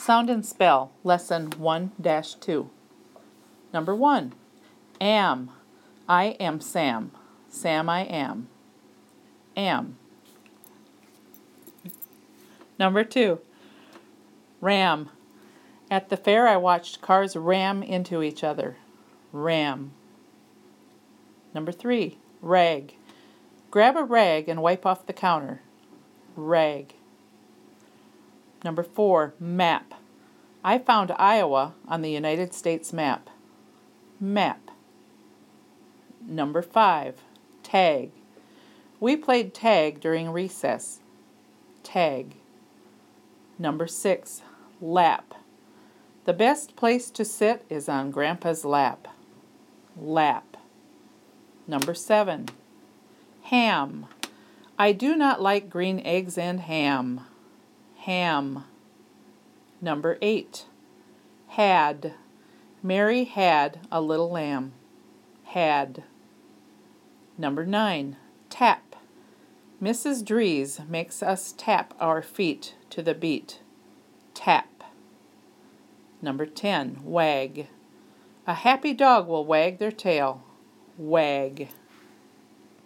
Sound and Spell, Lesson 1-2. Number 1, am. I am Sam. Sam I am. Am. Number 2, ram. At the fair I watched cars ram into each other. Ram. Number 3, rag. Grab a rag and wipe off the counter. Rag. Number 4, map. I found Iowa on the United States map. Map. Number 5, tag. We played tag during recess. Tag. Number 6, lap. The best place to sit is on Grandpa's lap. Lap. Number 7, ham. I do not like green eggs and ham. Ham. Number 8, had. Mary had a little lamb. Had. Number 9, tap. Mrs. Dries makes us tap our feet to the beat. Tap. Number 10, wag. A happy dog will wag their tail. Wag.